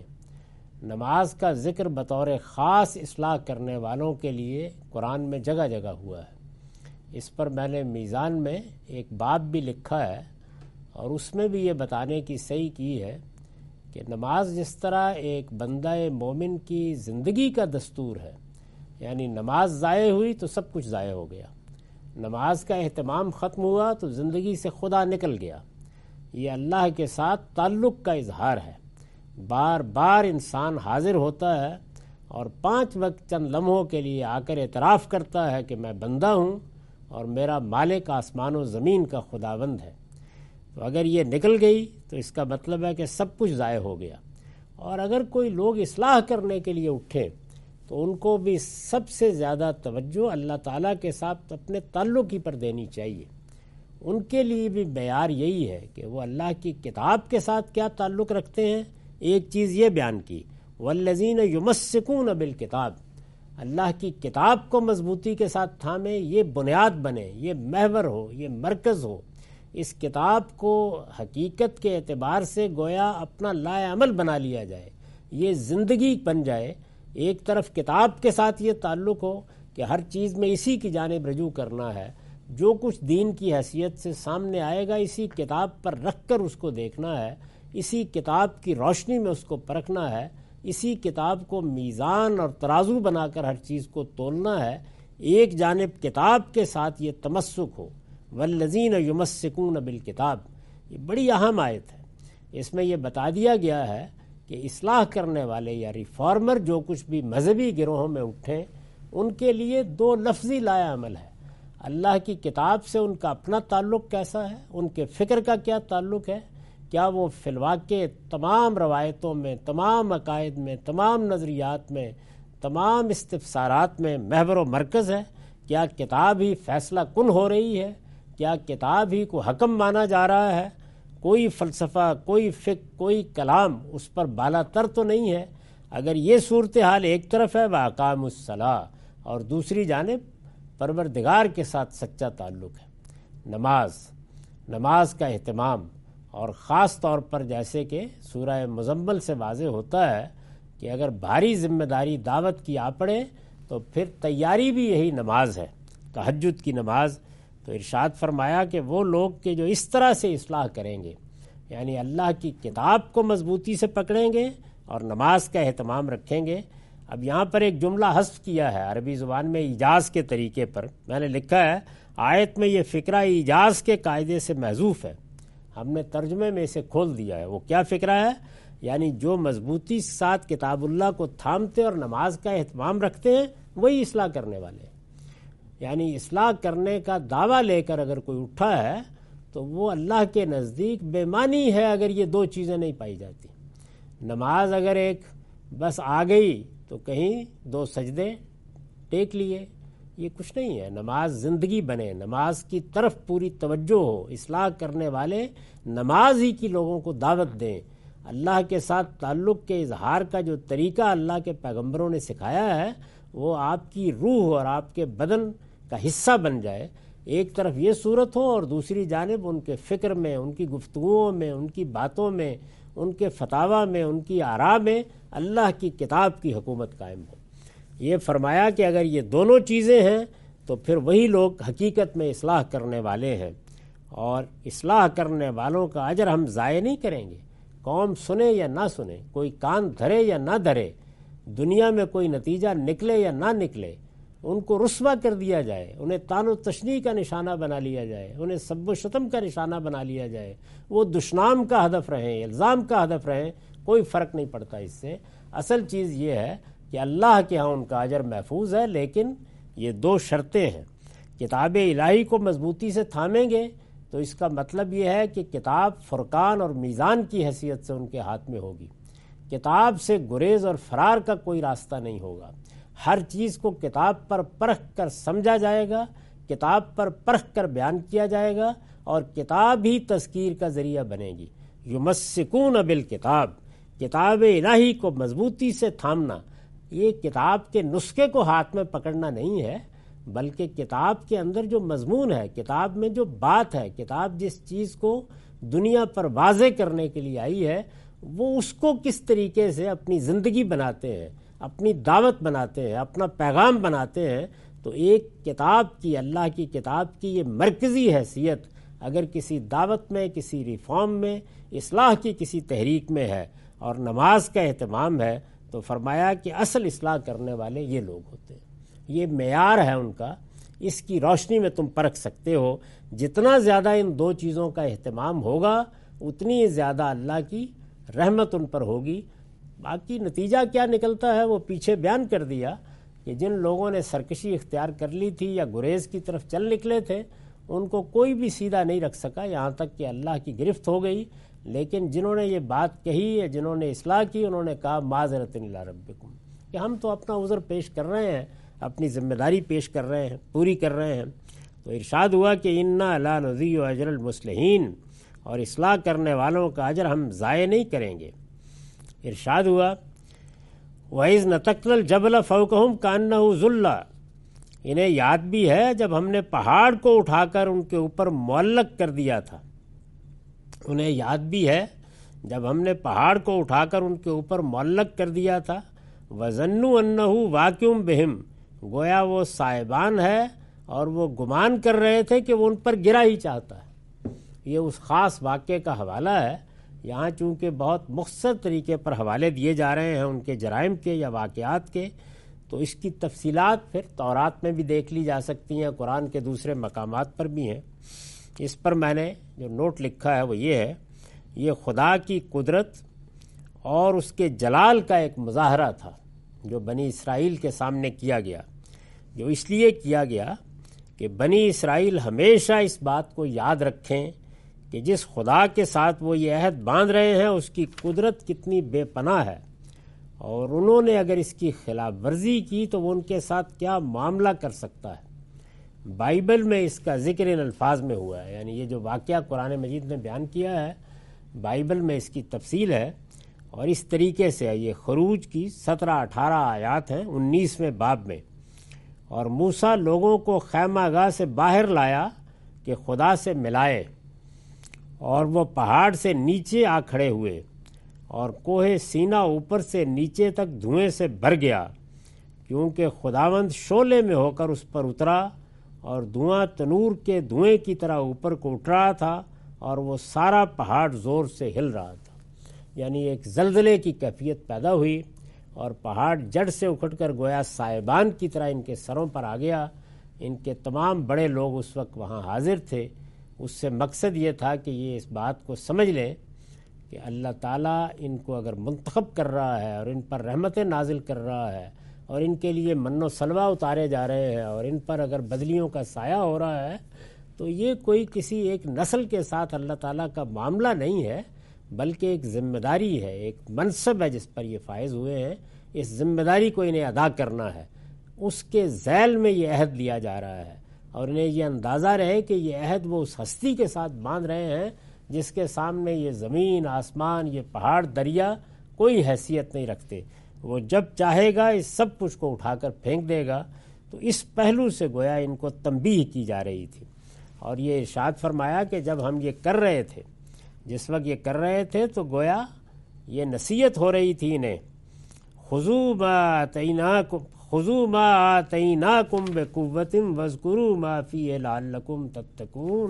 نماز کا ذکر بطور خاص اصلاح کرنے والوں کے لیے قرآن میں جگہ جگہ ہوا ہے. اس پر میں نے میزان میں ایک باب بھی لکھا ہے اور اس میں بھی یہ بتانے کی صحیح کی ہے کہ نماز جس طرح ایک بندہ مومن کی زندگی کا دستور ہے، یعنی نماز ضائع ہوئی تو سب کچھ ضائع ہو گیا، نماز کا اہتمام ختم ہوا تو زندگی سے خدا نکل گیا. یہ اللہ کے ساتھ تعلق کا اظہار ہے. بار بار انسان حاضر ہوتا ہے اور پانچ وقت چند لمحوں کے لیے آ کر اعتراف کرتا ہے کہ میں بندہ ہوں اور میرا مالک آسمان و زمین کا خداوند ہے. تو اگر یہ نکل گئی تو اس کا مطلب ہے کہ سب کچھ ضائع ہو گیا. اور اگر کوئی لوگ اصلاح کرنے کے لیے اٹھیں تو ان کو بھی سب سے زیادہ توجہ اللہ تعالیٰ کے ساتھ اپنے تعلق ہی پر دینی چاہیے. ان کے لیے بھی معیار یہی ہے کہ وہ اللہ کی کتاب کے ساتھ کیا تعلق رکھتے ہیں. ایک چیز یہ بیان کی والذین یمسکون بالکتاب، اللہ کی کتاب کو مضبوطی کے ساتھ تھامیں، یہ بنیاد بنے، یہ محور ہو، یہ مرکز ہو. اس کتاب کو حقیقت کے اعتبار سے گویا اپنا لائے عمل بنا لیا جائے، یہ زندگی بن جائے. ایک طرف کتاب کے ساتھ یہ تعلق ہو کہ ہر چیز میں اسی کی جانب رجوع کرنا ہے، جو کچھ دین کی حیثیت سے سامنے آئے گا اسی کتاب پر رکھ کر اس کو دیکھنا ہے، اسی کتاب کی روشنی میں اس کو پرکھنا ہے، اسی کتاب کو میزان اور ترازو بنا کر ہر چیز کو تولنا ہے. ایک جانب کتاب کے ساتھ یہ تمسک ہو. والذین یمسکون بالکتاب، یہ بڑی اہم آیت ہے. اس میں یہ بتا دیا گیا ہے کہ اصلاح کرنے والے یا ریفارمر جو کچھ بھی مذہبی گروہوں میں اٹھیں ان کے لیے دو لفظی لائے عمل ہے. اللہ کی کتاب سے ان کا اپنا تعلق کیسا ہے، ان کے فکر کا کیا تعلق ہے، کیا وہ فی الواقع تمام روایتوں میں، تمام عقائد میں، تمام نظریات میں، تمام استفسارات میں محور و مرکز ہے؟ کیا کتاب ہی فیصلہ کن ہو رہی ہے؟ کیا کتاب ہی کو حکم مانا جا رہا ہے؟ کوئی فلسفہ، کوئی فقہ، کوئی کلام اس پر بالا تر تو نہیں ہے؟ اگر یہ صورتحال ایک طرف ہے وَأَقَامُوا الصَّلَاةَ، اور دوسری جانب پروردگار کے ساتھ سچا تعلق ہے، نماز نماز کا اہتمام، اور خاص طور پر جیسے کہ سورہ مزمل سے واضح ہوتا ہے کہ اگر بھاری ذمہ داری دعوت کی آ پڑے تو پھر تیاری بھی یہی نماز ہے، تہجد کی نماز۔ تو ارشاد فرمایا کہ وہ لوگ کہ جو اس طرح سے اصلاح کریں گے، یعنی اللہ کی کتاب کو مضبوطی سے پکڑیں گے اور نماز کا اہتمام رکھیں گے۔ اب یہاں پر ایک جملہ حذف کیا ہے عربی زبان میں ایجاز کے طریقے پر، میں نے لکھا ہے آیت میں یہ فقرہ ایجاز کے قاعدے سے محذوف ہے، ہم نے ترجمے میں اسے کھول دیا ہے۔ وہ کیا فقرہ ہے؟ یعنی جو مضبوطی کے ساتھ کتاب اللہ کو تھامتے اور نماز کا اہتمام رکھتے ہیں وہی اصلاح کرنے والے ہیں۔ یعنی اصلاح کرنے کا دعویٰ لے کر اگر کوئی اٹھا ہے تو وہ اللہ کے نزدیک بے معنی ہے اگر یہ دو چیزیں نہیں پائی جاتی۔ نماز اگر ایک بس آ گئی تو کہیں دو سجدے ٹیک لیے، یہ کچھ نہیں ہے۔ نماز زندگی بنے، نماز کی طرف پوری توجہ ہو، اصلاح کرنے والے نماز ہی کی لوگوں کو دعوت دیں۔ اللہ کے ساتھ تعلق کے اظہار کا جو طریقہ اللہ کے پیغمبروں نے سکھایا ہے وہ آپ کی روح اور آپ کے بدن کا حصہ بن جائے۔ ایک طرف یہ صورت ہو اور دوسری جانب ان کے فکر میں، ان کی گفتگوؤں میں، ان کی باتوں میں، ان کے فتاویٰ میں، ان کی آراء میں اللہ کی کتاب کی حکومت قائم ہو۔ یہ فرمایا کہ اگر یہ دونوں چیزیں ہیں تو پھر وہی لوگ حقیقت میں اصلاح کرنے والے ہیں، اور اصلاح کرنے والوں کا اجر ہم ضائع نہیں کریں گے۔ قوم سنے یا نہ سنے، کوئی کان دھرے یا نہ دھرے، دنیا میں کوئی نتیجہ نکلے یا نہ نکلے، ان کو رسوا کر دیا جائے، انہیں طعن و تشنیع کا نشانہ بنا لیا جائے، انہیں سب و شتم کا نشانہ بنا لیا جائے، وہ دشنام کا ہدف رہیں، الزام کا ہدف رہیں، کوئی فرق نہیں پڑتا اس سے۔ اصل چیز یہ ہے کہ اللہ کے ہاں ان کا اجر محفوظ ہے، لیکن یہ دو شرطیں ہیں۔ کتاب الہی کو مضبوطی سے تھامیں گے تو اس کا مطلب یہ ہے کہ کتاب فرقان اور میزان کی حیثیت سے ان کے ہاتھ میں ہوگی۔ کتاب سے گریز اور فرار کا کوئی راستہ نہیں ہوگا۔ ہر چیز کو کتاب پر پرکھ کر سمجھا جائے گا، کتاب پر پرکھ کر بیان کیا جائے گا، اور کتاب ہی تذکیر کا ذریعہ بنے گی۔ یمسکون بالکتاب، کتاب الہی کو مضبوطی سے تھامنا، یہ کتاب کے نسخے کو ہاتھ میں پکڑنا نہیں ہے، بلکہ کتاب کے اندر جو مضمون ہے، کتاب میں جو بات ہے، کتاب جس چیز کو دنیا پر واضح کرنے کے لیے آئی ہے، وہ اس کو کس طریقے سے اپنی زندگی بناتے ہیں، اپنی دعوت بناتے ہیں، اپنا پیغام بناتے ہیں۔ تو ایک کتاب کی، اللہ کی کتاب کی یہ مرکزی حیثیت اگر کسی دعوت میں، کسی ریفارم میں، اصلاح کی کسی تحریک میں ہے اور نماز کا اہتمام ہے، تو فرمایا کہ اصل اصلاح کرنے والے یہ لوگ ہوتے ہیں۔ یہ معیار ہے ان کا، اس کی روشنی میں تم پرکھ سکتے ہو۔ جتنا زیادہ ان دو چیزوں کا اہتمام ہوگا اتنی زیادہ اللہ کی رحمت ان پر ہوگی۔ باقی نتیجہ کیا نکلتا ہے وہ پیچھے بیان کر دیا کہ جن لوگوں نے سرکشی اختیار کر لی تھی یا گریز کی طرف چل نکلے تھے ان کو کوئی بھی سیدھا نہیں رکھ سکا، یہاں تک کہ اللہ کی گرفت ہو گئی۔ لیکن جنہوں نے یہ بات کہی ہے، جنہوں نے اصلاح کی، انہوں نے کہا معذرۃ الی ربکم، کہ ہم تو اپنا عذر پیش کر رہے ہیں، اپنی ذمہ داری پیش کر رہے ہیں، پوری کر رہے ہیں۔ تو ارشاد ہوا کہ انا لا نضیع اجر المصلحین، اور اصلاح کرنے والوں کا اجر ہم ضائع نہیں کریں گے۔ ارشاد ہوا وَإِذْ نَتَقْنَا الْجَبَلَ فَوْقَهُمْ كَأَنَّهُ ظُلَّةٌ، انہیں یاد بھی ہے جب ہم نے پہاڑ کو اٹھا کر ان کے اوپر معلق کر دیا تھا۔ انہیں یاد بھی ہے جب ہم نے پہاڑ کو اٹھا کر ان کے اوپر معلق کر دیا تھا۔ وَظَنُّوا أَنَّهُ وَاقِعٌ بِهِمْ، گویا وہ سائبان ہے اور وہ گمان کر رہے تھے کہ وہ ان پر گرا ہی چاہتا ہے۔ یہ اس خاص واقعے کا حوالہ ہے۔ یہاں چونکہ بہت مختصر طریقے پر حوالے دیے جا رہے ہیں ان کے جرائم کے یا واقعات کے، تو اس کی تفصیلات پھر تورات میں بھی دیکھ لی جا سکتی ہیں، قرآن کے دوسرے مقامات پر بھی ہیں۔ اس پر میں نے جو نوٹ لکھا ہے وہ یہ ہے، یہ خدا کی قدرت اور اس کے جلال کا ایک مظاہرہ تھا جو بنی اسرائیل کے سامنے کیا گیا، جو اس لیے کیا گیا کہ بنی اسرائیل ہمیشہ اس بات کو یاد رکھیں کہ جس خدا کے ساتھ وہ یہ عہد باندھ رہے ہیں اس کی قدرت کتنی بے پناہ ہے، اور انہوں نے اگر اس کی خلاف ورزی کی تو وہ ان کے ساتھ کیا معاملہ کر سکتا ہے۔ بائبل میں اس کا ذکر ان الفاظ میں ہوا ہے، یعنی یہ جو واقعہ قرآن مجید نے بیان کیا ہے بائبل میں اس کی تفصیل ہے، اور اس طریقے سے یہ خروج کی سترہ اٹھارہ آیات ہیں انیسویں باب میں۔ اور موسیٰ لوگوں کو خیمہ گاہ سے باہر لایا کہ خدا سے ملائے، اور وہ پہاڑ سے نیچے آ کھڑے ہوئے، اور کوہ سینا اوپر سے نیچے تک دھوئیں سے بھر گیا، کیونکہ خداوند شعلے میں ہو کر اس پر اترا، اور دھواں تنور کے دھوئیں کی طرح اوپر کو اٹھ رہا تھا، اور وہ سارا پہاڑ زور سے ہل رہا تھا۔ یعنی ایک زلزلے کی کیفیت پیدا ہوئی، اور پہاڑ جڑ سے اکھڑ کر گویا سائبان کی طرح ان کے سروں پر آ گیا۔ ان کے تمام بڑے لوگ اس وقت وہاں حاضر تھے۔ اس سے مقصد یہ تھا کہ یہ اس بات کو سمجھ لیں کہ اللہ تعالیٰ ان کو اگر منتخب کر رہا ہے اور ان پر رحمتیں نازل کر رہا ہے، اور ان کے لیے من و سلوہ اتارے جا رہے ہیں، اور ان پر اگر بدلیوں کا سایہ ہو رہا ہے، تو یہ کوئی کسی ایک نسل کے ساتھ اللہ تعالیٰ کا معاملہ نہیں ہے، بلکہ ایک ذمہ داری ہے، ایک منصب ہے جس پر یہ فائز ہوئے ہیں۔ اس ذمہ داری کو انہیں ادا کرنا ہے، اس کے ذیل میں یہ عہد لیا جا رہا ہے، اور انہیں یہ اندازہ رہے کہ یہ عہد وہ اس ہستی کے ساتھ باندھ رہے ہیں جس کے سامنے یہ زمین، آسمان، یہ پہاڑ، دریا کوئی حیثیت نہیں رکھتے۔ وہ جب چاہے گا اس سب کچھ کو اٹھا کر پھینک دے گا۔ تو اس پہلو سے گویا ان کو تنبیہ کی جا رہی تھی، اور یہ ارشاد فرمایا کہ جب ہم یہ کر رہے تھے، جس وقت یہ کر رہے تھے تو گویا یہ نصیحت ہو رہی تھی انہیں، خذوا ما آتیناکم خذوا ما آتیناکم بقوۃ واذکروا ما فیہ لعلکم تتقون۔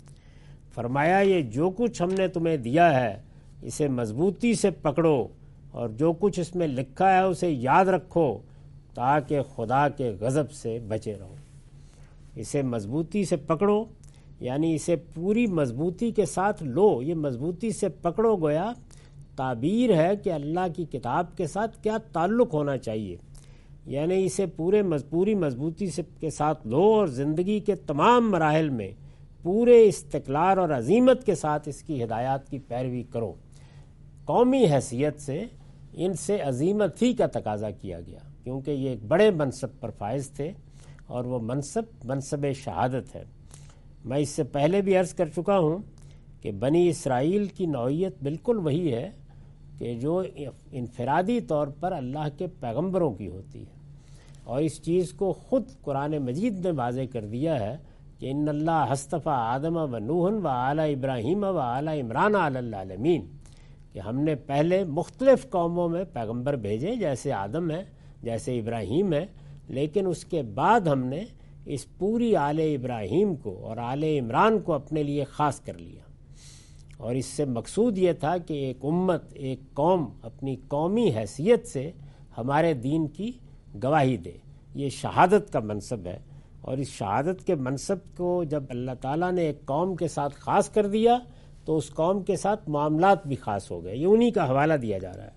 فرمایا یہ جو کچھ ہم نے تمہیں دیا ہے اسے مضبوطی سے پکڑو، اور جو کچھ اس میں لکھا ہے اسے یاد رکھو تاکہ خدا کے غضب سے بچے رہو۔ اسے مضبوطی سے پکڑو، یعنی اسے پوری مضبوطی کے ساتھ لو۔ یہ مضبوطی سے پکڑو گویا تعبیر ہے کہ اللہ کی کتاب کے ساتھ کیا تعلق ہونا چاہیے، یعنی اسے پورے پوری مضبوطی سے کے ساتھ لو، اور زندگی کے تمام مراحل میں پورے استقلال اور عظیمت کے ساتھ اس کی ہدایات کی پیروی کرو۔ قومی حیثیت سے ان سے عظیمت ہی کا تقاضا کیا گیا، کیونکہ یہ ایک بڑے منصب پر فائز تھے، اور وہ منصب منصب شہادت ہے۔ میں اس سے پہلے بھی عرض کر چکا ہوں کہ بنی اسرائیل کی نوعیت بالکل وہی ہے کہ جو انفرادی طور پر اللہ کے پیغمبروں کی ہوتی ہے، اور اس چیز کو خود قرآن مجید نے واضح کر دیا ہے کہ ان اللہ اصطفیٰ آدم و نوح و آل ابراہیم و آل عمران علی العالمین، کہ ہم نے پہلے مختلف قوموں میں پیغمبر بھیجے، جیسے آدم ہے، جیسے ابراہیم ہے، لیکن اس کے بعد ہم نے اس پوری آل ابراہیم کو اور آل عمران کو اپنے لیے خاص کر لیا۔ اور اس سے مقصود یہ تھا کہ ایک امت، ایک قوم اپنی قومی حیثیت سے ہمارے دین کی گواہی دے۔ یہ شہادت کا منصب ہے، اور اس شہادت کے منصب کو جب اللہ تعالیٰ نے ایک قوم کے ساتھ خاص کر دیا تو اس قوم کے ساتھ معاملات بھی خاص ہو گئے۔ یہ انہی کا حوالہ دیا جا رہا ہے۔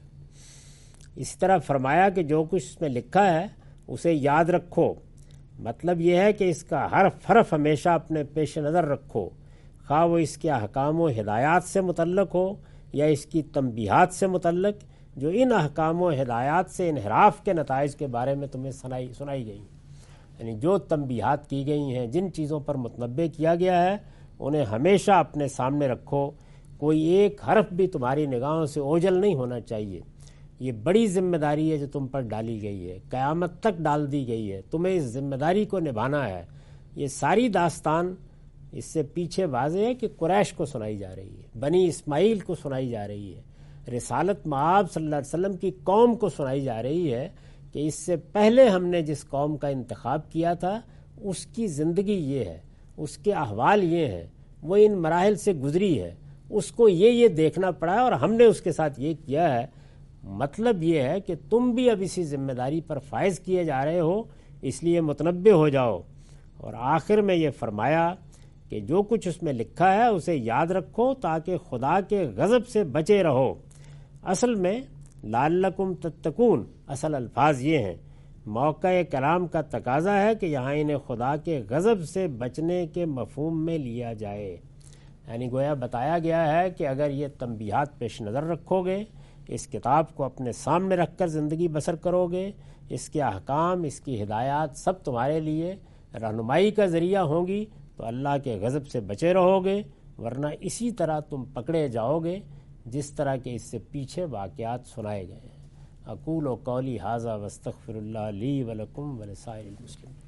اس طرح فرمایا کہ جو کچھ اس میں لکھا ہے اسے یاد رکھو، مطلب یہ ہے کہ اس کا حرف حرف ہمیشہ اپنے پیش نظر رکھو، خواہ وہ اس کے احکام و ہدایات سے متعلق ہو یا اس کی تنبیہات سے متعلق، جو ان احکام و ہدایات سے انحراف کے نتائج کے بارے میں تمہیں سنائی سنائی گئی، یعنی جو تنبیہات کی گئی ہیں، جن چیزوں پر متنبہ کیا گیا ہے، انہیں ہمیشہ اپنے سامنے رکھو۔ کوئی ایک حرف بھی تمہاری نگاہوں سے اوجھل نہیں ہونا چاہیے۔ یہ بڑی ذمہ داری ہے جو تم پر ڈالی گئی ہے، قیامت تک ڈال دی گئی ہے، تمہیں اس ذمہ داری کو نبھانا ہے۔ یہ ساری داستان اس سے پیچھے واضح ہے کہ قریش کو سنائی جا رہی ہے، بنی اسماعیل کو سنائی جا رہی ہے، رسالت مآب صلی اللہ علیہ وسلم کی قوم کو سنائی جا رہی ہے کہ اس سے پہلے ہم نے جس قوم کا انتخاب کیا تھا اس کی زندگی یہ ہے، اس کے احوال یہ ہیں، وہ ان مراحل سے گزری ہے، اس کو یہ یہ دیکھنا پڑا ہے، اور ہم نے اس کے ساتھ یہ کیا ہے۔ مطلب یہ ہے کہ تم بھی اب اسی ذمہ داری پر فائز کیے جا رہے ہو، اس لیے متنبہ ہو جاؤ۔ اور آخر میں یہ فرمایا کہ جو کچھ اس میں لکھا ہے اسے یاد رکھو تاکہ خدا کے غضب سے بچے رہو۔ اصل میں لعلکم تتقون اصل الفاظ یہ ہیں۔ موقع کلام کا تقاضا ہے کہ یہاں انہیں خدا کے غضب سے بچنے کے مفہوم میں لیا جائے، یعنی گویا بتایا گیا ہے کہ اگر یہ تنبیہات پیش نظر رکھو گے، اس کتاب کو اپنے سامنے رکھ کر زندگی بسر کرو گے، اس کے احکام، اس کی ہدایات سب تمہارے لیے رہنمائی کا ذریعہ ہوں گی، تو اللہ کے غضب سے بچے رہو گے، ورنہ اسی طرح تم پکڑے جاؤ گے جس طرح کے اس سے پیچھے واقعات سنائے گئے ہیں۔ اقول و قولی ھذا واستغفر اللہ لی ولکم ولسائر المسلمین۔